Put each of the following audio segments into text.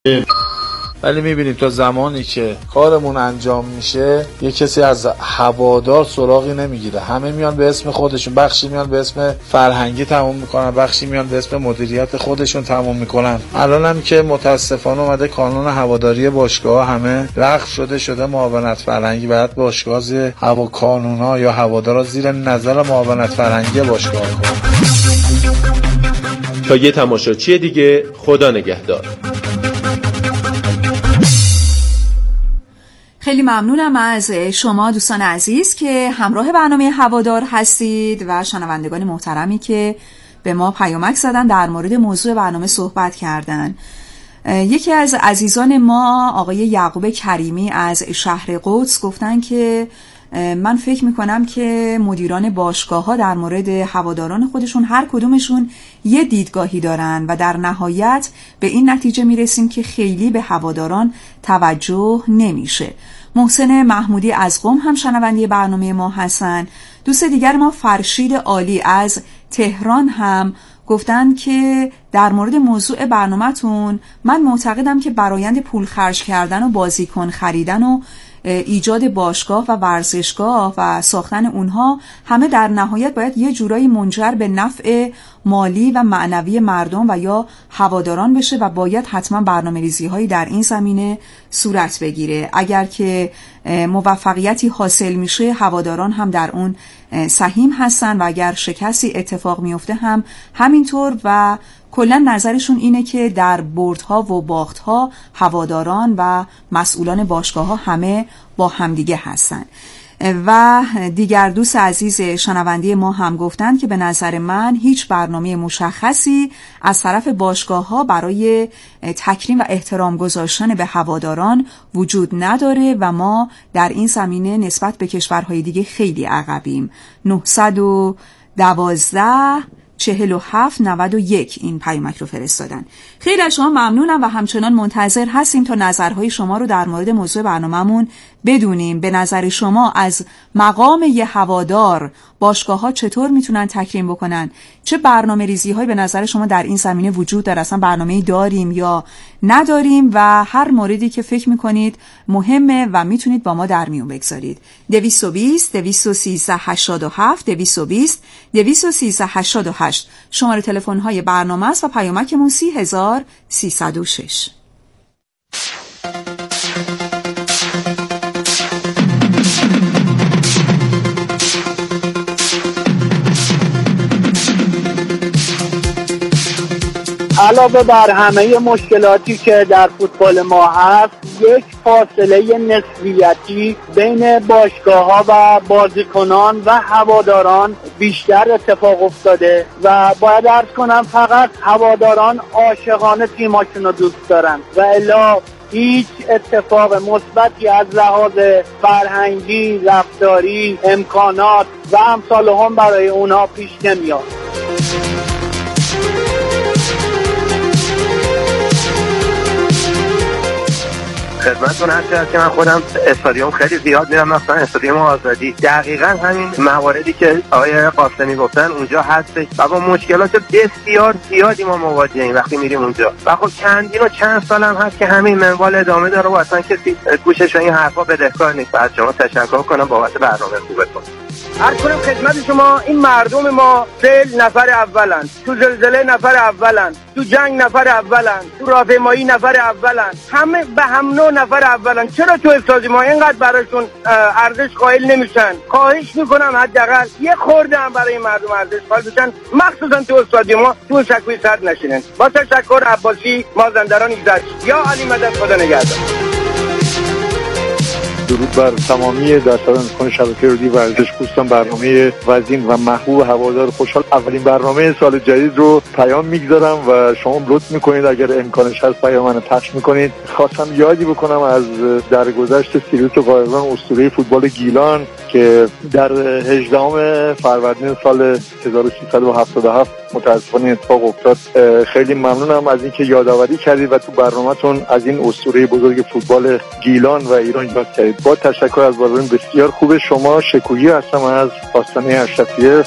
ولی میبینید تا زمانی که کارمون انجام میشه یه کسی از هوادار سراغی نمیگیره، همه میان به اسم خودشون، بخشی میان به اسم فرهنگی تموم میکنن، بخشی میان به اسم مدیریت خودشون تموم میکنن. الان هم که متاسفانه اومده قانون هواداری باشگاه همه رخص شده معاونت فرهنگی، بعد باشگاه هوا کانونا یا هوادارا زیر نظر معاونت فرهنگی باشگاه کنن. تا یه تماشاچی دیگه، خدا نگهدار. خیلی ممنونم از شما دوستان عزیز که همراه برنامه هوادار هستید و شنوندگان محترمی که به ما پیامک زدن در مورد موضوع برنامه صحبت کردن. یکی از عزیزان ما آقای یعقوب کریمی از شهر قدس گفتن که من فکر میکنم که مدیران باشگاه‌ها در مورد هواداران خودشون هر کدومشون یه دیدگاهی دارن و در نهایت به این نتیجه میرسیم که خیلی به هواداران توجه نمیشه. محسن محمودی از قم هم شنونده برنامه ما هستن. دوست دیگر ما فرشید عالی از تهران هم گفتن که در مورد موضوع برنامه‌تون من معتقدم که برآیند پول خرج کردن و بازیکن خریدن و ایجاد باشگاه و ورزشگاه و ساختن اونها همه در نهایت باید یه جورایی منجر به نفع مالی و معنوی مردم و یا هواداران بشه و باید حتما برنامه‌ریزی هایی در این زمینه صورت بگیره. اگر که موفقیتی حاصل میشه هواداران هم در اون سهیم هستن و اگر شکستی اتفاق میفته هم همینطور و کلا نظرشون اینه که در بردها و باختها هواداران و مسئولان باشگاه‌ها همه با همدیگه هستن. و دیگر دوست عزیز شنونده ما هم گفتند که به نظر من هیچ برنامه مشخصی از طرف باشگاه‌ها برای تکریم و احترام گذاشتن به هواداران وجود نداره و ما در این زمینه نسبت به کشورهای دیگه خیلی عقبیم. 912 4791 این پیامک رو فرستادن. خیلی از شما ممنونم و همچنان منتظر هستیم تا نظرهای شما رو در مورد موضوع برنامه‌مون بدونیم. به نظر شما از مقام یه هوادار باشگاه‌ها چطور میتونن تکریم بکنن؟ چه برنامه‌ریزی‌هایی به نظر شما در این زمینه وجود داره؟ اصلا برنامه‌ای داریم یا نداریم؟ و هر موردی که فکر میکنید مهمه و میتونید با ما در میون بگذارید. 220 213 87 220 213 88 شماره تلفن‌های برنامه است و پیامکمون 30306. علاوه بر همه مشکلاتی که در فوتبال ما هست، یک فاصله نسبیتی بین باشگاه‌ها و بازیکنان و هواداران بیشتر اتفاق افتاده و باید عرض کنم فقط هواداران عاشقانه تیماشون رو دوست دارن و الا هیچ اتفاق مثبتی از لحاظ فرهنگی، رفتاری، امکانات و امثال هم برای اونها پیش نمیاد. خدمتتون هست که من خودم استادیوم خیلی زیاد میرم، مثلا استادیوم آزادی. دقیقاً همین مواردی که آقای قاسمی گفتن اونجا هستش و با مشکلات بسیار زیادی ما مواجهیم وقتی میریم اونجا و خب چندین و چند سال هم هست که همین منوال ادامه داره و اصلا کسی گوشش این حرفا بدهکار نیست. از شما تشکر کنم بابت برنامه خوبتون. هر کنم خدمت شما، این مردم ما سیل نفر اولن، تو زلزله نفر اولن، تو جنگ نفر اولن، تو راهپیمایی نفر اولن، همه به هم نوع نفر اولن. چرا تو استادی ما اینقدر براشون ارزش قائل نمیشن؟ خواهش میکنم حداقل یه خورده هم برای مردم ارزش قائل بشن، مخصوصا تو استادی ما تو شکوی سرد نشینن. با تشکر. عباسی، مازندران ایزد. یا علی مدد، خدا نگهدار. درود بر تمامی درصدان شبکه رادیو ورزش دوستان. برنامه وزین و محبوب هوادار خوشحال اولین برنامه سال جدید رو پیام میگذارم و شما لطف میکنید اگر امکانش هست پیام منو پخش میکنید. خواستم یادی بکنم از درگذشت سیروس قایقران اسطوره فوتبال گیلان که در 18 فروردین سال 1377 متاسفانه اتفاق افتاد. خیلی ممنونم از اینکه یادآوری کردید و تو برنامه‌تون از این اسطوره بزرگ فوتبال گیلان و ایران یاد کردید. با تشکر از برنامه بسیار خوب شما. شکوهی هستم از آستانه اشرفیه.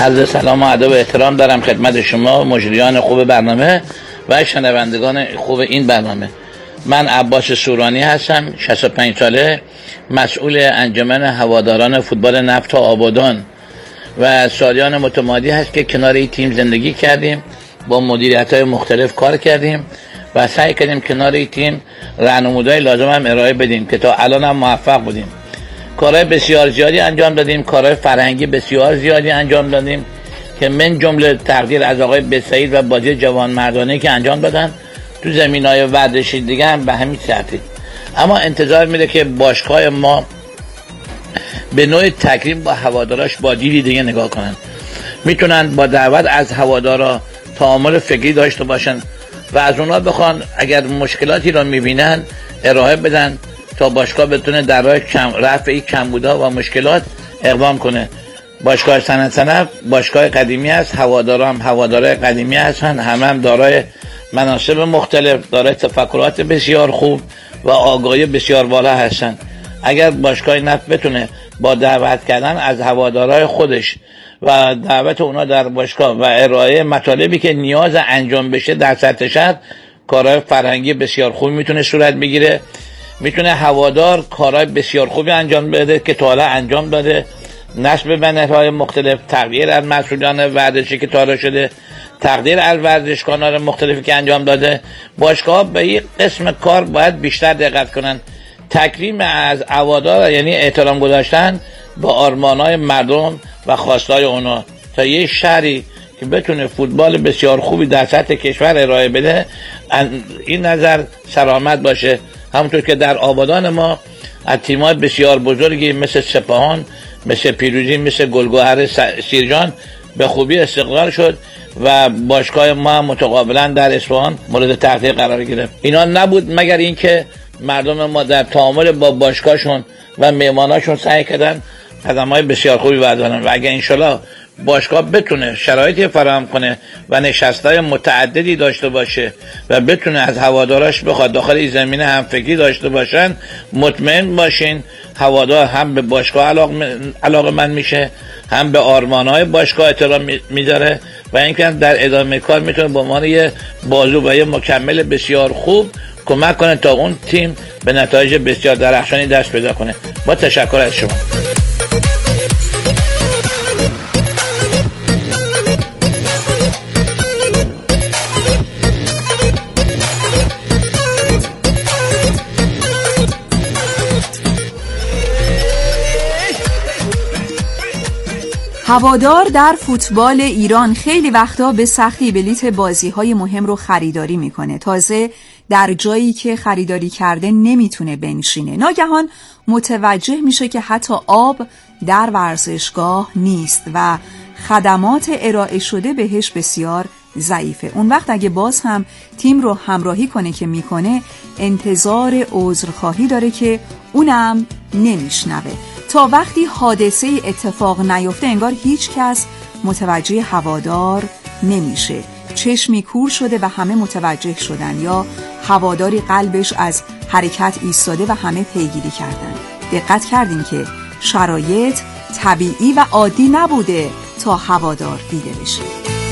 عرض سلام و ادب و احترام دارم خدمت شما مجریان خوب برنامه و شنوندگان خوب این برنامه. من عباس سورانی هستم، 65 ساله، مسئول انجمن هواداران فوتبال نفت آبادان و سالیان متمادی هست که کنار این تیم زندگی کردیم، با مدیریت‌های مختلف کار کردیم و سعی کردیم کنار این تیم راهنمودهای لازم هم ارائه بدیم که تا الان هم موفق بودیم. کارهای بسیار زیادی انجام دادیم، کارهای فرهنگی بسیار زیادی انجام دادیم که من جمله تقدیر از آقای بسعید و بازی جوان مردانه که انجام دادن تو زمینهای ورزشی دیگه هم به همین ترتیب. اما انتظار میره که باشگاه ما به نوع تکریم با هواداراش با دیدی دیگه نگاه کنن، میتونن با دعوت از هوادارا تعامل فکری داشته باشن و از اونا بخوان اگر مشکلاتی رو میبینن ارائه بدن تا باشگاه بتونه در راه رفع این کمبودها و مشکلات اقدام کنه. باشگاه صنعت باشگاه قدیمی است، هوادارا هم هوادارای قدیمی هستن، هم دارای مناصب مختلف، دارای تفکرات بسیار خوب و آگاهی بسیار بالا هستن. اگر باشگاه نفت بتونه با دعوت کردن از هوادارای خودش و دعوت اونا در باشگاه و ارائه مطالبی که نیاز انجام بشه در سطح شهر، کارهای فرهنگی بسیار خوبی میتونه صورت بگیره، میتونه هوادار کارهای بسیار خوبی انجام بده که تا حالا انجام داده، نصب بنرهای مختلف، تغییر از مسئولان ورزشی که تا حالا شده، تقدیر از ورزشکاران مختلفی که انجام داده. باشگاه به این قسم کار باید بیشتر دقت کنن. تکریم از هوادار یعنی احترام گذاشتن به آرمانهای مردم و خواستهای اونا تا یه شهری که بتونه فوتبال بسیار خوبی در سطح کشور ارائه بده این نظر سلامت باشه. همونطور که در آبادان ما از تیم‌های بسیار بزرگی مثل سپاهان، مثل پیروزی، مثل گلگهر سیرجان به خوبی استقلال شد و باشگاه ما متقابلا در اصفهان مورد تحقیق قرار گرفت. اینا نبود مگر اینکه مردم ما در تعامل با باشگاهشون و مهماناشون سعی کردن قدم‌های بسیار خوبی بردارن و اگه انشالله باشگاه بتونه شرایطی فراهم کنه و نشست‌های متعددی داشته باشه و بتونه از هواداراش بخواد داخل این زمینه همفکری داشته باشن، مطمئن باشین هوادار هم به باشگاه علاقه‌مند میشه، هم به آرمان‌های باشگاه احترام میذاره و اینکه در ادامه کار میتونه به عنوان یه بازو و یه مکمل بسیار خوب کمک کنه تا اون تیم به نتایج بسیار درخشانی دست پیدا کنه. با تشکر از شما. هوادار در فوتبال ایران خیلی وقتا به سختی بلیت بازی‌های مهم رو خریداری میکنه. تازه در جایی که خریداری کرده نمیتونه بنشینه. ناگهان متوجه میشه که حتی آب در ورزشگاه نیست و خدمات ارائه شده بهش بسیار ضعیفه. اون وقت اگه باز هم تیم رو همراهی کنه که میکنه، انتظار عذرخواهی داره که اونم نمیشنوه. تا وقتی حادثه اتفاق نیفته انگار هیچ کس متوجه هوادار نمیشه. چشمی کور شده و همه متوجه شدن، یا هواداری قلبش از حرکت ایستاده و همه پیگیری کردن. دقت کردین که شرایط طبیعی و عادی نبوده تا هوادار دیده بشه.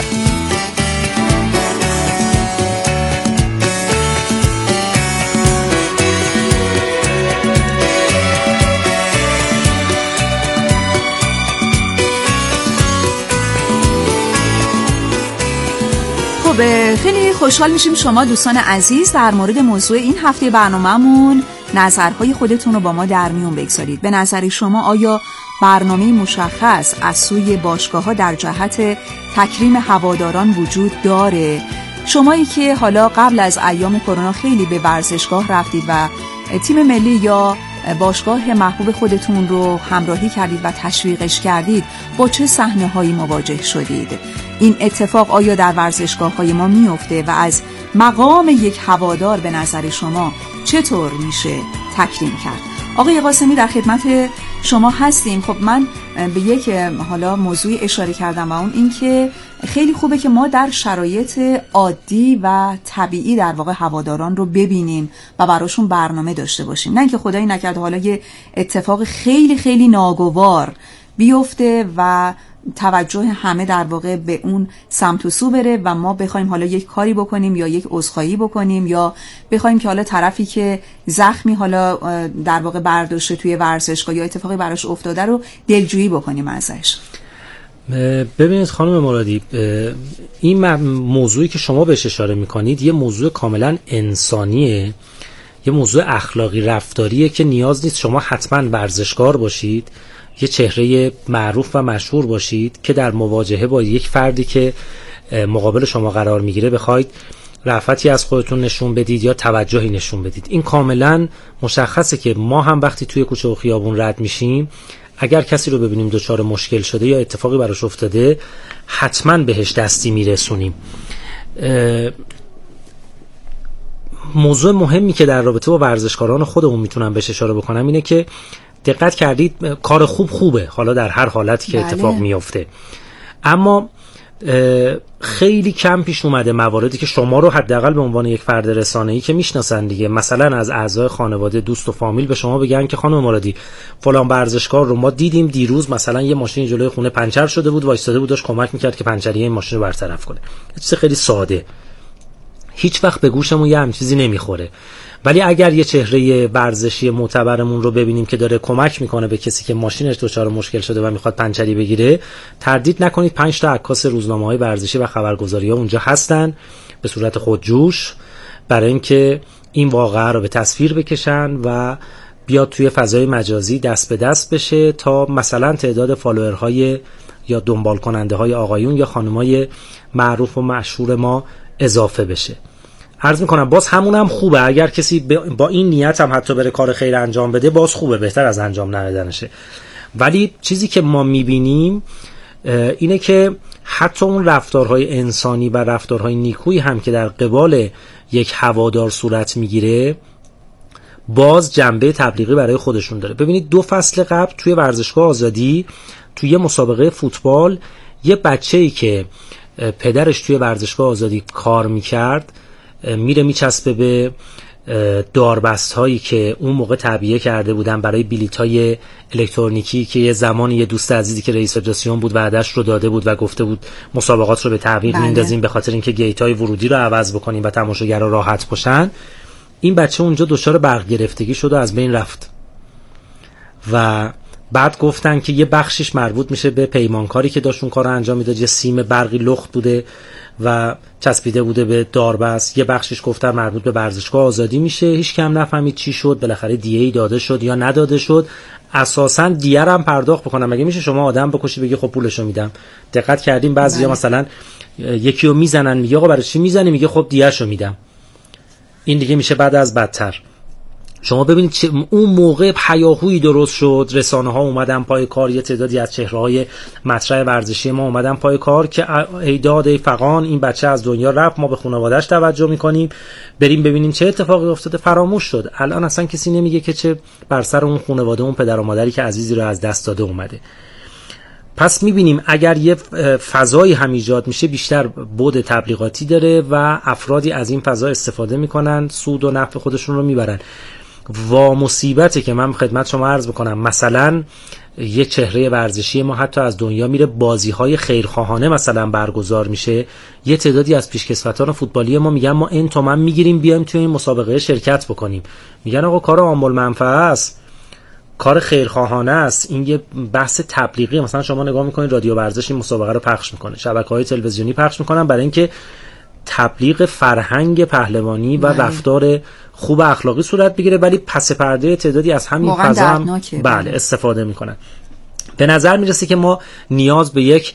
خیلی خوشحال میشیم شما دوستان عزیز در مورد موضوع این هفته برنامه‌مون نظرهای خودتون رو با ما در میون بگذارید. به نظر شما آیا برنامه مشخص از سوی باشگاه‌ها در جهت تکریم هواداران وجود داره؟ شمایی که حالا قبل از ایام کرونا خیلی به ورزشگاه رفتید و تیم ملی یا باشگاه محبوب خودتون رو همراهی کردید و تشویقش کردید، با چه صحنه‌هایی مواجه شدید؟ این اتفاق آیا در ورزشگاه‌های ما میفته و از مقام یک هوادار به نظر شما چطور میشه تکریم کرد؟ آقای قاسمی در خدمت شما هستیم. خب من به یک حالا موضوعی اشاره کردم و اون این که خیلی خوبه که ما در شرایط عادی و طبیعی در واقع هواداران رو ببینیم و براشون برنامه داشته باشیم، نه اینکه خدایی نکرده حالا یه اتفاق خیلی خیلی ناگوار بیفته و توجه همه در واقع به اون سمت و سو بره و ما بخوایم حالا یک کاری بکنیم یا یک عذرخواهی بکنیم یا بخوایم که حالا طرفی که زخمی حالا در واقع برداشته توی ورزشگاه یا اتفاقی براش افتاده رو دلجویی بکنیم ازش. ببینید خانم مرادی، این موضوعی که شما بهش اشاره میکنید یه موضوع کاملا انسانیه، یه موضوع اخلاقی رفتاریه که نیاز نیست شما حتما ورزشکار باشید، یه چهره معروف و مشهور باشید که در مواجهه با یک فردی که مقابل شما قرار میگیره بخواید رأفتی از خودتون نشون بدید یا توجهی نشون بدید. این کاملا مشخصه که ما هم وقتی توی کوچه و خیابون رد میشیم اگر کسی رو ببینیم دچار مشکل شده یا اتفاقی براش افتاده حتما بهش دستی میرسونیم. موضوع مهمی که در رابطه با ورزشکاران خودمون میتونم بهش اشاره بکنم اینه که دقت کردید کار خوبه حالا در هر حالتی که اتفاق میفته، اما خیلی کم پیش اومده مواردی که شما رو حداقل به عنوان یک فرد رسانه‌ای که میشناسن دیگه، مثلا از اعضای خانواده، دوست و فامیل به شما بگن که خانم مرادی فلان ورزشکار رو ما دیدیم دیروز مثلا یه ماشین جلوی خونه پنچر شده بود، وایساده بود داشت کمک میکرد که پنچری این ماشین رو برطرف کنه. چیز خیلی ساده، هیچ وقت به گوشمون یه همین چیزی نمیخوره. ولی اگر یه چهره ورزشی معتبرمون رو ببینیم که داره کمک میکنه به کسی که ماشینش دچار مشکل شده و میخواد پنچری بگیره، تردید نکنید 5 تا عکاس روزنامه‌های ورزشی و خبرگزاری‌ها اونجا هستن به صورت خودجوش برای اینکه این واقعه رو به تصویر بکشن و بیاد توی فضای مجازی دست به دست بشه تا مثلا تعداد فالوورهای یا دنبال کننده های آقایون یا خانمای معروف و مشهور ما اضافه بشه. عرض میکنم باز همونم خوبه، اگر کسی با این نیت هم حتی بره کار خیر انجام بده باز خوبه، بهتر از انجام ندادنشه. ولی چیزی که ما میبینیم اینه که حتی اون رفتارهای انسانی و رفتارهای نیکویی هم که در قبال یک هوادار صورت میگیره باز جنبه تبلیغی برای خودشون داره. ببینید 2 فصل قبل توی ورزشگاه آزادی توی مسابقه فوتبال یه بچه‌ای که پدرش توی ورزشگاه آزادی کار میکرد میره میچسبه به داربست هایی که اون موقع تعبیه کرده بودن برای بلیط های الکترونیکی که یه زمانی یه دوست عزیزی که رئیس فدراسیون بود وعده‌اش رو داده بود و گفته بود مسابقات رو به تعویق میندازیم به خاطر اینکه گیت های ورودی رو عوض بکنیم و تماشاگرها راحت باشن. این بچه اونجا دچار برق گرفتگی شد و از بین رفت و بعد گفتن که یه بخشش مربوط میشه به پیمانکاری که داشت اون کار رو انجام میداد، یه سیم برقی لخت بوده و چسبیده بوده به داربست، یه بخشش گفتن مربوط به ورزشگاه آزادی میشه. هیچ کم نفهمید چی شد، بالاخره دیه‌ای داده شد یا نداده شد. اساساً دیه هم پرداخت بکنم، مگه میشه شما آدم بکشی بگی خب پولشو میدم؟ دقت کردیم بعضیا مثلا یکی رو میزنن میگه آقا برای چی میزنی، میگه خب دیهشو میدم. این دیگه میشه بعد از بدتر. شما ببینید چه اون موقع هیاهویی درست شد، رسانه ها اومدن پای کار، یه تعدادی از چهره‌های مطرح ورزشی ما اومدن پای کار که ای داد ای فغان این بچه از دنیا رفت، ما به خانواده‌اش توجه میکنیم، بریم ببینیم چه اتفاقی افتاده. فراموش شد. الان اصلا کسی نمیگه که چه بر سر اون خانواده، اون پدر و مادری که عزیزی رو از دست داده اومده. پس میبینیم اگر یه فضایی هم ایجاد میشه بیشتر بعد تبلیغاتی داره و افرادی از این فضا استفاده میکنن، سود و نفع خودشون رو میبرن. و مصیبته که من خدمت شما عرض بکنم مثلا یه چهره ورزشی ما حتی از دنیا میره بازی‌های خیرخواهانه مثلا برگزار میشه، یه تعدادی از پیشکسوتان فوتبالی ما میگن ما این تومن میگیریم بیایم توی این مسابقه شرکت بکنیم. میگن آقا کار عامل منفعه است، کار خیرخواهانه است، این یه بحث تبلیغی. مثلا شما نگاه میکنید رادیو ورزش این مسابقه رو پخش میکنه، شبکه‌های تلویزیونی پخش میکنن برای اینکه تبلیغ فرهنگ پهلوانی و رفتار خوب اخلاقی صورت بگیره، ولی پس پرده تعدادی از همین فضا هم بله استفاده میکنن. به نظر میرسه که ما نیاز به یک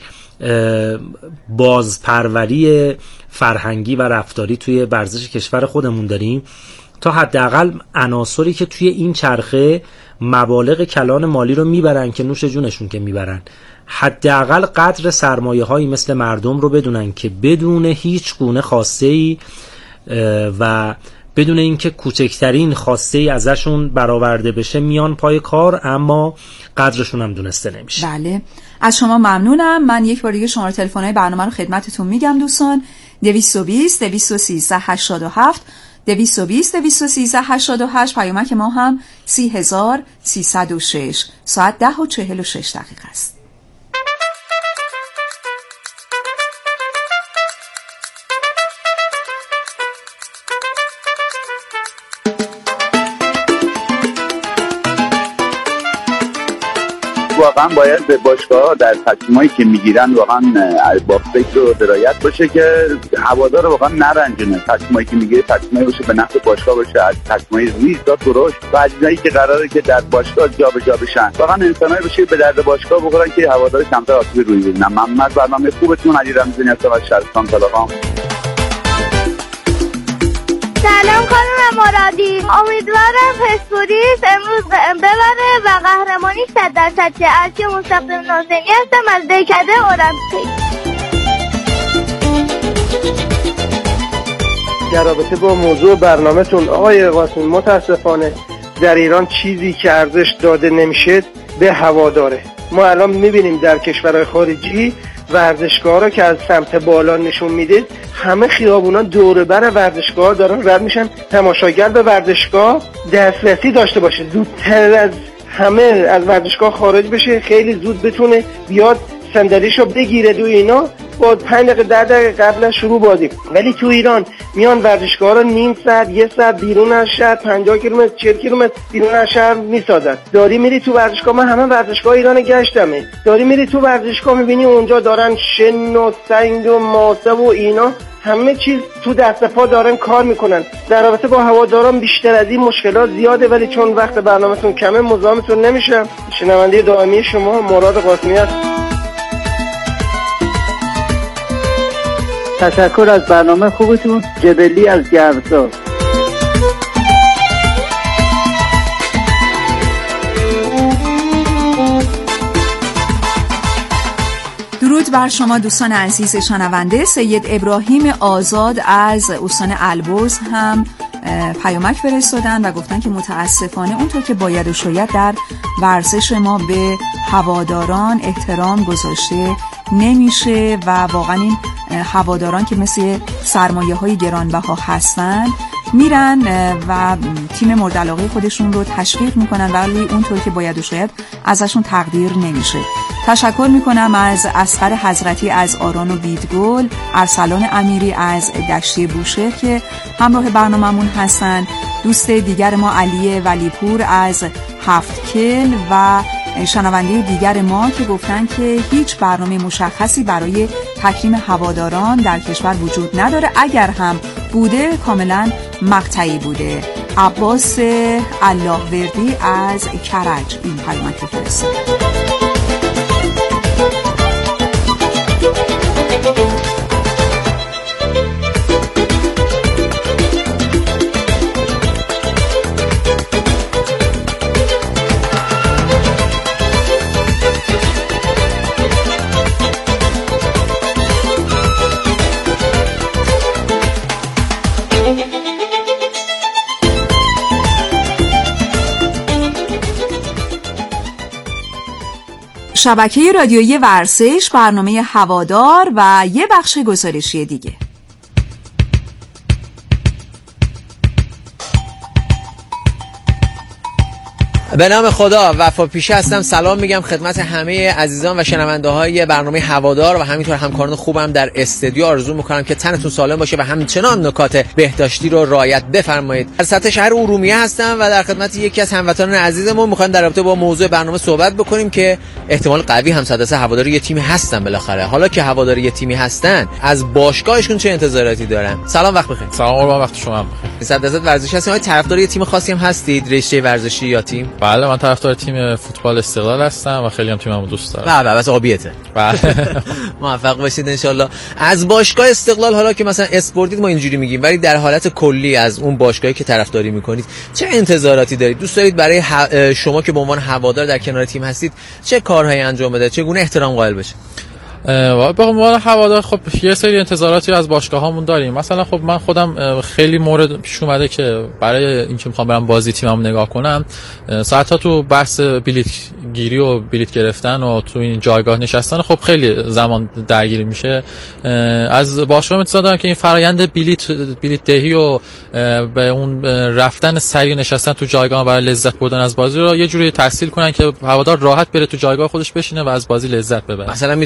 بازپروری فرهنگی و رفتاری توی ورزش کشور خودمون داریم تا حداقل عناصری که توی این چرخه مبالغ کلان مالی رو میبرن که نوش جونشون که میبرن، حداقل قدر سرمایه‌هایی مثل مردم رو بدونن که بدون هیچ گونه خواسته‌ای و بدون اینکه کوچکترین خواسته‌ای ازشون برآورده بشه میان پای کار، اما قدرشون هم دونسته نمیشه. بله از شما ممنونم. من یک بار دیگه شماره تلفن‌های برنامه رو خدمتتون میگم دوستان: 220 213 87 220 213 88. پیامک ما هم 30306. ساعت 10:46 است. واقعا باید به باشگاه‌ها در تصمیمایی که میگیرن واقعا با فکر و درایت باشه که هوادار واقعا نرنجونه. تصمیمایی که میگیره تصمیمایی باشه به نفع باشگاه باشه، از تصمیمای ریز تا درشت و عزیزایی که قراره که در باشگاه جابجا بشن واقعا انسانایی باشه به درد باشگاه بخورن که هوادار کمتر آسیبی روی ببینن. ممنون. برنامه خوبتون. علی رمضانی هستم از شهرستان تلاقام. سلام خانم مرادی، امیدوارم پرسپولیس امروز ببره و قهرمانی 100% شه. از که مستقیم نازنی هستم از دهکده المپیک. در رابطه با موضوع برنامه‌تون آقای قاسمی، متاسفانه در ایران چیزی که ارزش داده نمیشه به هواداره. ما الان میبینیم در کشورهای خارجی ورزشکارا که از سمت بالا نشون میده همه خیابونا دور بر ورزشگاه دارن رد میشن. تماشاگر به ورزشگاه دسترسی داشته باشه، زودتر از همه از ورزشگاه خارج بشه، خیلی زود بتونه بیاد صندلیشو بگیره دو اینا، با 5 دقیقه 10 دقیقه قبل شروع بازی. ولی تو ایران میان ورزشگاه رو نیم ساعت 1 ساعت بیرون از شهر، 50 کیلومتر 40 کیلومتر بیرون از شهر میسازن. داری میری تو ورزشگاه، من همه ورزشگاه ایران گشتمه، داری میری تو ورزشگاه میبینی اونجا دارن شن و سنگ و ماسه و اینا همه چیز تو دست پا دارن کار میکنن. در رابطه با هواداران بیشتر از این مشکلات زیاده، ولی چون وقت برنامه‌تون کمه مزاحمتون نمیشم. شنونده دائمی شما مراد قاسمی هستم. تشکر از برنامه خوبتون. جبلی از گرزا. درود بر شما دوستان عزیز شنونده. سید ابراهیم آزاد از استان البرز هم پیامک فرستادن و گفتن که متاسفانه اونطور که باید و شاید در ورزش ما به هواداران احترام گذاشته نمیشه و واقعا این هواداران که مثل سرمایه های گرانبها هستن میرن و تیم مورد علاقه خودشون رو تشویق میکنن ولی اونطور که باید و شاید ازشون تقدیر نمیشه. تشکر میکنم از اصغر حضرتی از آران و بیدگل، ارسلان امیری از دشتی بوشهر که همراه برنامه‌مون هستن، دوست دیگر ما علی ولیپور از هفتکل و شنونده دیگر ما که گفتن که هیچ برنامه مشخصی برای تکریم هواداران در کشور وجود نداره، اگر هم بوده کاملا مقطعی بوده. عباس اللهوردی از کرج این پیامک رو فرستاد. شبکه رادیویی ورزش، برنامه هوادار و یه بخش گزارشی دیگه. به نام خدا، وفا پیشه هستم. سلام میگم خدمت همه عزیزان و شنونده های برنامه هوادار و همینطور همکاران خوبم در استودیو. آرزو میکنم که تنتون سالم باشه و همچنان نکات بهداشتی رو رعایت بفرمایید. از سطح شهر ارومیه هستم و در خدمت یکی از هموطنان عزیزمون میخوایم در رابطه با موضوع برنامه صحبت بکنیم که احتمال قوی هم 100% هواداری یه تیمی هستن. بالاخره حالا که هواداری یه تیمی هستن، از باشگاهشون چه انتظاراتی دارن؟ سلام، وقت بخیر. سلام، قربان وقت شما بخیر. 100% ورزشی هستین. طرفدار یه تیم خاصی هم هستید؟ رشته ورزشی یا تیم؟ بله، من طرفدار تیم فوتبال استقلال هستم و خیلی هم تیممو دوست دارم. بله، بس آبیته. بله. موفق باشید ان شاءالله. از باشگاه استقلال، حالا که مثلا اسپورتید ما اینجوری میگیم، ولی در حالت کلی از اون باشگاهی که طرفداری میکنید چه انتظاراتی دارید؟ دوست دارید برای شما که به عنوان هوادار در کنار تیم هستید چه کارهایی انجام بده؟ چگونه احترام قائل بشه؟ به عنوان هوادار خب یه سری انتظاراتی از باشگاه‌هامون داریم. مثلا خب من خودم خیلی مورد پیش اومده که برای اینکه میخوام برم بازی تیمم نگاه کنم، ساعت‌ها تو بحث بلیت گیری و بلیت گرفتن و تو این جایگاه نشستن خب خیلی زمان درگیری میشه. از باشگاه انتظار دارم که این فرآیند بلیت دهی و به اون رفتن سریع نشستن تو جایگاه برای لذت بردن از بازی رو یه جوری تسهیل کنن که هوادار راحت بره تو جایگاه خودش بشینه و از بازی لذت ببره. مثلا میتونه یه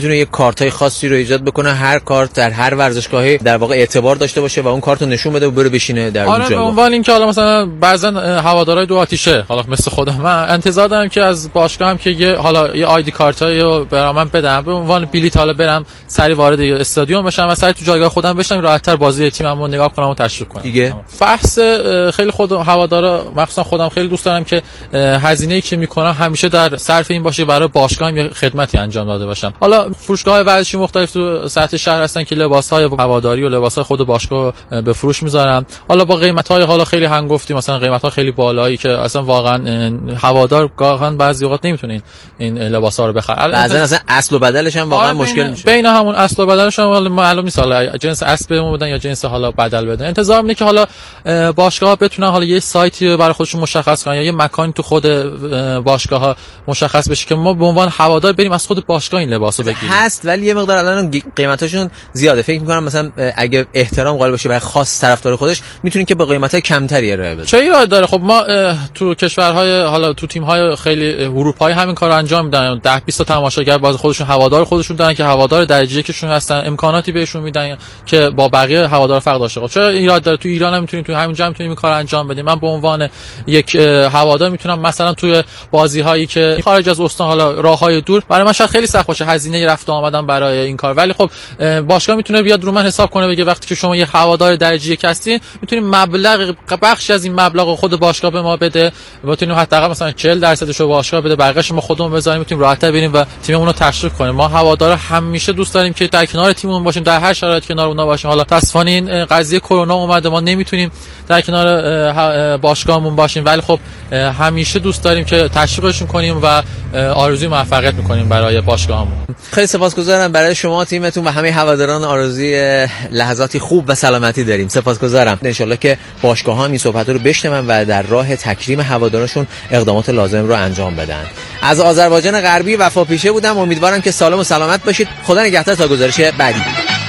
کارتای خاصی رو ایجاد بکنه، هر کارت در هر ورزشگاهی در واقع اعتبار داشته باشه و اون کارت رو نشون بده و بره بشینه در اون جا. به عنوان اینکه حالا مثلا بعضن هوادارهای دو آتیشه، حالا مثل خودم من انتظار دارم که از باشگاهم که یه آیدی کارتایی رو برام بدم به عنوان بلیط، حالا برم سری وارد استادیوم بشم و سری تو جایگاه خودم بشم، راحت‌تر بازی تیممو نگاه کنم و تشویق کنم. دیگه بحث خیلی خود هوادارا مخصوصا خودم خیلی دوست دارم که هزینه‌ای که میکنم همیشه در صرف این باشه برای باشگاهم یه خدمتی انجام داده باشم. حالا فروشگاه‌های ورزشی مختلف تو سطح شهر هستن که لباس‌های هواداری و لباس‌های خود باشگاه به فروش میذارن، حالا با قیمت‌های حالا خیلی هنگفتی، مثلا قیمت‌ها خیلی بالایی که اصلا واقعا هوادار گاهن بعضی اوقات نمیتونه این لباس‌ها رو بخره. بعضن اصلا اصل و بدلش هم واقعا مشکل میشه. بین همون اصل و بدلش هم معلوم نیست حالا جنس اصل بهمون بدن یا جنس حالا بدل بدن. انتظار اینه که حالا باشگاه‌ها بتونن حالا یه سایتی برای خودشون مشخص کنن یا یه مکانی تو خود باشگاه‌ها مشخص بشه که ما به عنوان هوادار بریم از خود باشگاه این لباسو بگیریم. هست ولی یه مقدار الان قیمتاشون زیاده. فکر می‌کنم مثلا اگه احترام قائل باشه برای خاص طرفدار خودش میتونین که با قیمت‌های کمتری ارائه بده. چه ایراد داره؟ خب ما تو کشورهای حالا تو تیم‌های خیلی اروپایی همین کارو انجام میدن. 10 20 تا تماشاگر باز خودشون هوادار خودشون دارن که هوادار درجه یکشون هستن، امکاناتی بهشون میدن که با بقیه هوادار فرق داشته باشه. چرا ایراد داره؟ تو ایران هم میتونیم تو همینجا هم میتونیم این کارو انجام بدیم. من به عنوان یک هوادار میتونم مثلا توی بازی‌هایی که خارج از استان حالا راههای دور برای من شاید خیلی سخت باشه هزینه رفت و آمدن برای این کار، ولی خب باشگاه میتونه بیاد رو من حساب کنه بگه وقتی که شما یه هوادار درجه یک هستین میتونید مبلغ بخشی از این مبلغ خود باشگاه به ما بده، میتونیم حداقل مثلا 40% رو باشگاه بده، بقیه‌اش ما خودمون بذاریم، میتونیم راحت‌تر بریم و تیممون رو تشویق کنیم. ما هوادارا همیشه دوست داریم که در کنار تیممون باشیم، در هر شرایطی کنار اونها باشیم. حالا تصفیه این قضیه کرونا اومده ما نمیتونیم در کنار باشگاهمون باشیم، ولی خب همیشه دوست داریم که تشویقشون کنیم و آرزوی موفقیت میکنیم برای باشگاهمون. خیلی سپاسگزارم برای شما، تیمتون و همه هواداران. آرزوی لحظاتی خوب و سلامتی داریم. سپاسگزارم. ان شاءالله که باشگاه‌ها این صحبت رو بشنون و در راه تکریم هوادارشون اقدامات لازم رو انجام بدن. از آذربایجان غربی وفا پیشه بودم. امیدوارم که سالم و سلامت باشید. خدا نگهدار تا گزارش بعدی.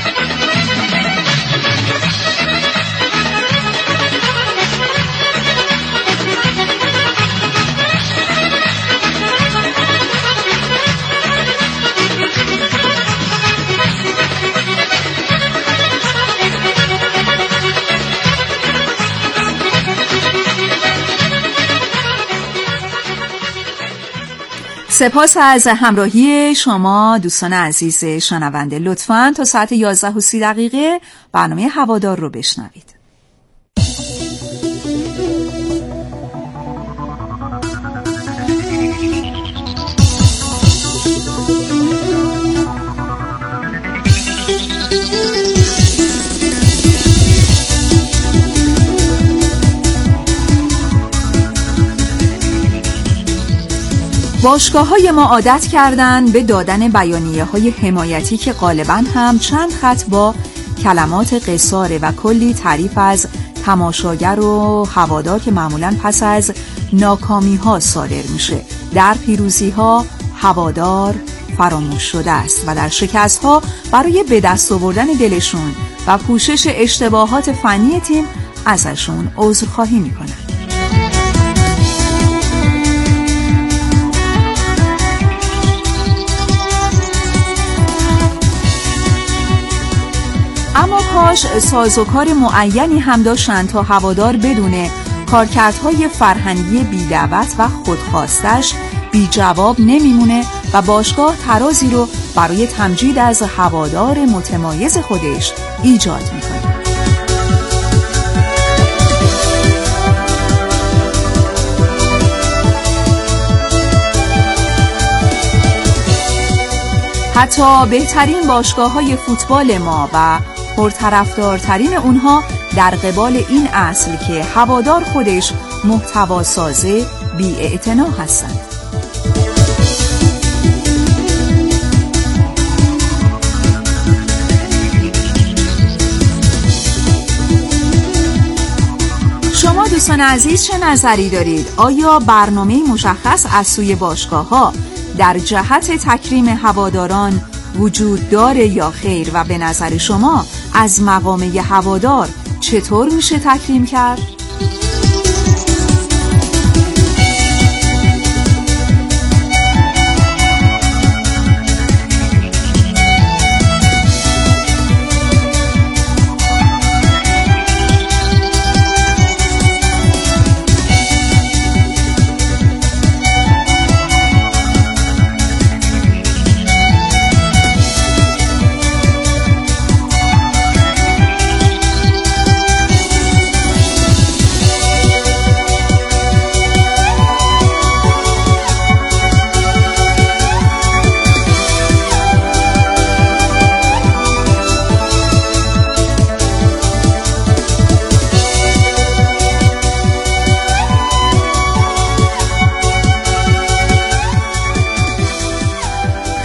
سپاس از همراهی شما دوستان عزیز شنونده. لطفاً تا ساعت 11:30 برنامه هوادار رو بشنوید. باشگاه‌های ما عادت کردن به دادن بیانیه‌های حمایتی که غالباً هم چند خط با کلمات قصاره و کلی تعریف از تماشاگر و هوادار که معمولاً پس از ناکامی‌ها صادر میشه. در پیروزی‌ها هوادار فراموش شده است و در شکست‌ها برای به دست آوردن دلشون و پوشش اشتباهات فنی تیم ازشون عذرخواهی میکنن. اما کاش سازوکار معینی هم داشتن تا هوادار بدون کارکردهای فرهنگی بی‌دعوت و خودخواستش بی جواب نمیمونه و باشگاه ترازی رو برای تمجید از هوادار متمایز خودش ایجاد میکنه. حتی بهترین باشگاه‌های فوتبال ما و پرطرفدارترین اونها در قبال این اصل که هوادار خودش محتوا سازه بی‌اعتنا هستند. شما دوستان عزیز چه نظری دارید؟ آیا برنامه مشخص از سوی باشگاه‌ها در جهت تکریم هواداران وجود داره یا خیر و به نظر شما از مقامه هوادار چطور میشه تکریم کرد؟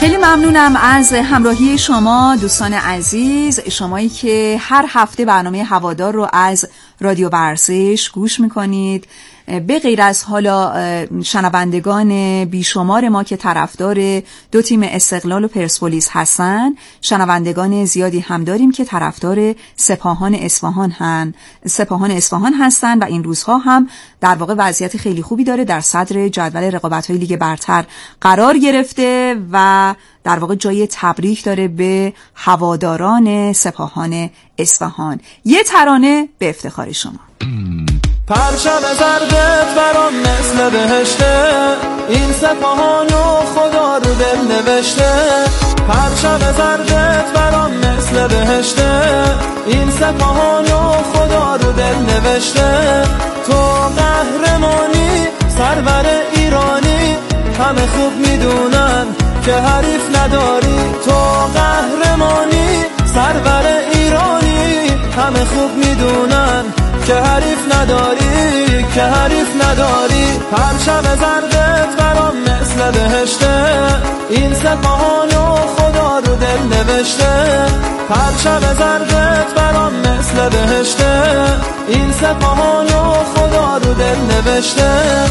خیلی ممنونم از همراهی شما دوستان عزیز، شمایی که هر هفته برنامه هوادار رو از رادیو ورزش گوش میکنید. به غیر از حالا شنوندگان بیشمار ما که طرفدار دو تیم استقلال و پرسپولیس هستن، شنوندگان زیادی هم داریم که طرفدار سپاهان اصفهان هستن و این روزها هم در واقع وضعیت خیلی خوبی داره، در صدر جدول رقابت‌های لیگ برتر قرار گرفته و در واقع جای تبریک داره به هواداران سپاهان اصفهان. یه ترانه به افتخار شما. پرچم زردت برام مثل بهشته، این سپاهانو خدا رو دل نوشته. پرچم زردت برام مثل بهشته، این سپاهانو خدا رو دل نوشته. تو قهرمانی سرور ایرانی، همه خوب میدونن که حریف نداری. تو قهرمانی سرور ایرانی، همه خوب میدونن که حریف نداری، که حریف نداری. پرچم زردت برام مثل بهشته، این سپاهانو خدا رو دل نوشته. پرچم زردت برام مثل بهشته، این سپاهانو خدا رو دل نوشته.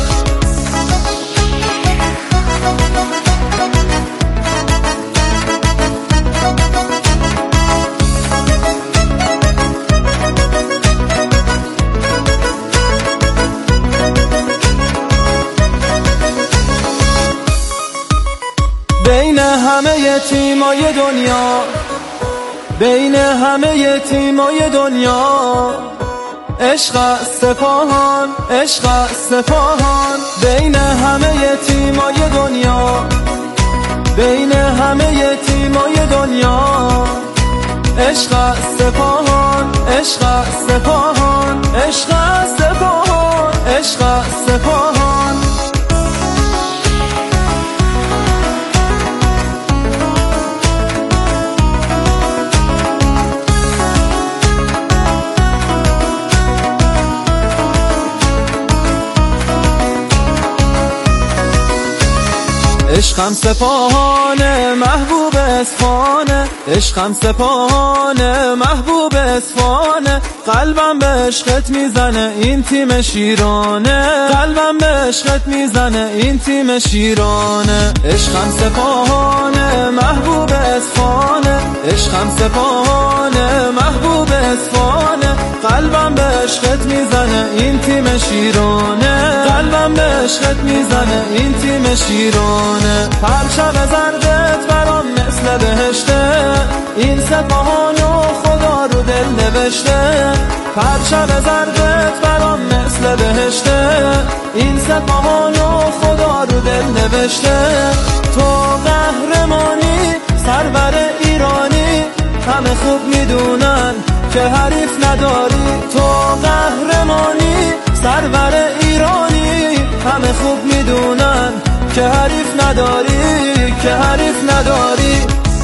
بین همه تیمای دنیا، بین همه تیمای دنیا، عشق سپاهان، عشق سپاهان. بین همه تیمای دنیا، بین همه تیمای دنیا، عشق سپاهان، عشق سپاهان، عشق سپاهان، عشق سپاهان. عشقم سپاهانه محبوب اصفهانه، عشقم سپاهانه محبوب اصفهانه. قلبم به عشقت میزنه این تیم شیرانه، قلبم به عشقت میزنه این تیم شیرانه. عشقم سپاهانه محبوب اصفهانه، عشقم سپاهانه محبوب اصفهانه. قلبم به عشقت میزنه این تیم شیرانه، قلبم به عشقت میزنه این تیم شیرانه. پرچم زردت برام مثل بهشته، این سپاهانو خدا رو دل نوشته. پرچم زردت برام مثل بهشته، این سپاهانو خدا رو دل نوشته. تو قهرمانی سرور ایرانی، همه خوب میدونن که حریف نداری. تو قهرمانی سرور ایرانی، همه خوب میدونن که حریف نداری، که حریف نداری.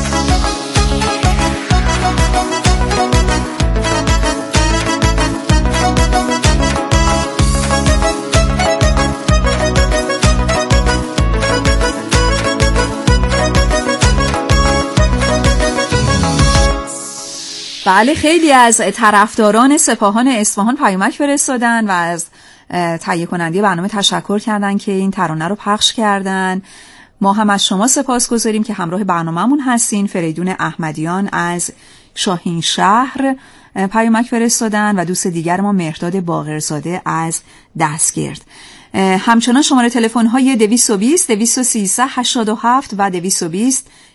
بله، خیلی از طرفداران سپاهان اصفهان پیامک فرستادن و از تهیه کننده برنامه تشکر کردن که این ترانه رو پخش کردن. ما هم از شما سپاسگزاریم که همراه برنامه‌مون هستین. فریدون احمدیان از شاهین شهر پیامک فرستادن و دوست دیگر ما مهرداد باقرزاده از دستگرد. همچنان شماره تلفن های 220 213 87 و 220